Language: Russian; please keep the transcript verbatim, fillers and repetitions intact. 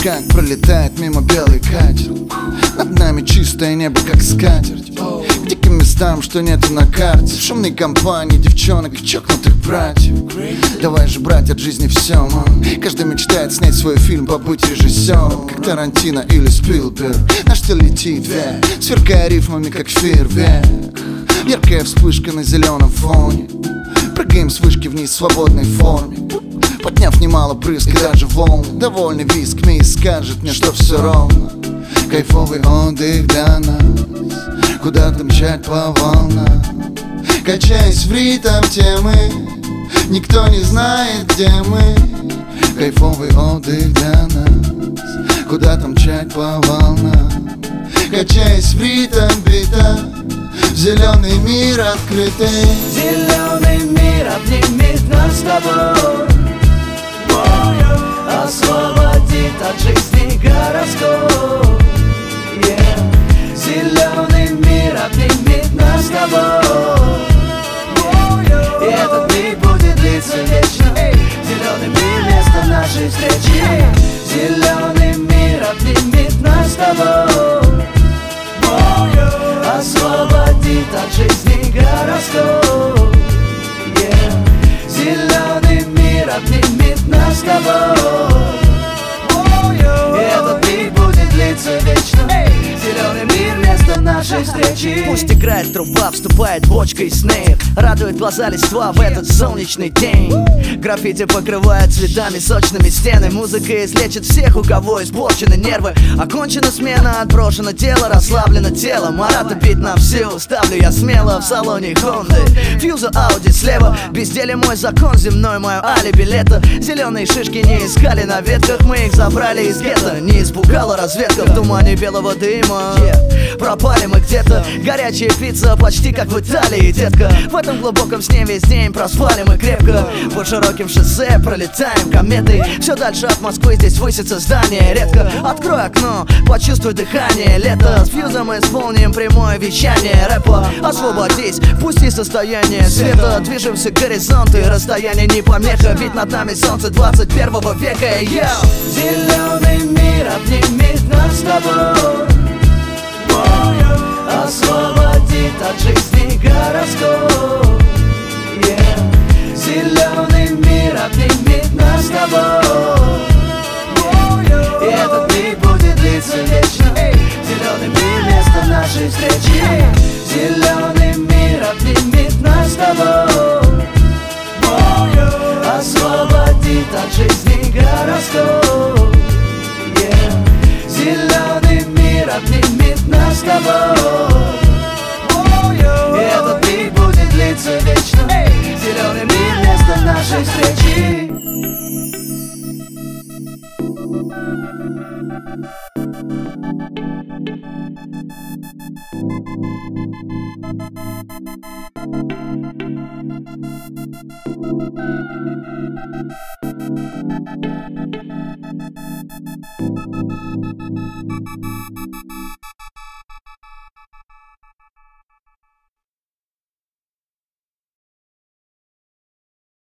как пролетает мимо белый катер. Над нами чистое небо, как скатерть. К диким местам, что нету на карте. В шумной компании девчонок и чокнутых братьев. Давай же брать от жизни все, ман. Каждый мечтает снять свой фильм, побыть режиссером, как Тарантино или Спилберг. Наш стиль летит вверх, сверкая рифмами, как фейерверк. Яркая вспышка на зеленом фоне. Прыгаем с вышки вниз в свободной форме, подняв немало брызг и даже волн. Довольный визг мисс скажет мне, что все ровно. Кайфовый отдых для нас, куда-то мчать по волнам, качаясь в ритм темы. Никто не знает, где мы. Кайфовый отдых для нас, куда-то мчать по волнам, качаясь в ритм бита. Зеленый мир открытый. Зеленый мир обнимет нас с тобой, освободит от жизни гороскоп. yeah. Зеленый мир обнимет нас с тобой, и этот миг будет длиться вечно. Зеленый мир — место нашей встречи. Зеленый мир обнимет нас с тобой, освободит от жизни гороскоп. yeah. Зеленый мир обнимет нас с тобой, и этот миг будет длиться вечно. Зеленый мир — место нашей встречи. Пусть играет труба, вступает бочка и снейр. Радует глаза листва в этот солнечный день. Граффити покрывает цветами сочными стены. Музыка излечит всех, у кого испорчены нервы. Окончена смена, отброшено тело, расслаблено тело. Марата бит на всю, ставлю я смело в салоне Хонды. Фьюза Ауди слева, безделие мой закон, земной мое алиби лето. Зеленые шишки не искали на ветках, мы их забрали из гетто. Не испугала разведка в тумане белого дыма. yeah. Пропали мы где-то, горячая пицца почти как в Италии, детка. В этом глубоком сне весь день проспали мы крепко. По широким шоссе пролетаем кометой. Все дальше от Москвы, здесь высится здание редко. Открой окно, почувствуй дыхание лета. С фьюзом исполним прямое вещание рэпа. Освободись, пусти состояние света. Движемся к горизонту, и расстояние не помеха. Ведь над нами солнце двадцать первого века. Йоу! Зеленый мир обнимет нас с тобой, освободит от жизни гороскоп. yeah. Зеленый мир обнимет нас с тобой, и этот миг будет длиться вечно. Зеленый мир — место нашей встречи. Зеленый мир обнимет нас с тобой, освободит от жизни гороскоп. yeah. Зеленый мир обнимет нас с тобой, и этот миг будет длиться вечно. Зеленый мир — место нашей встречи. Thank you.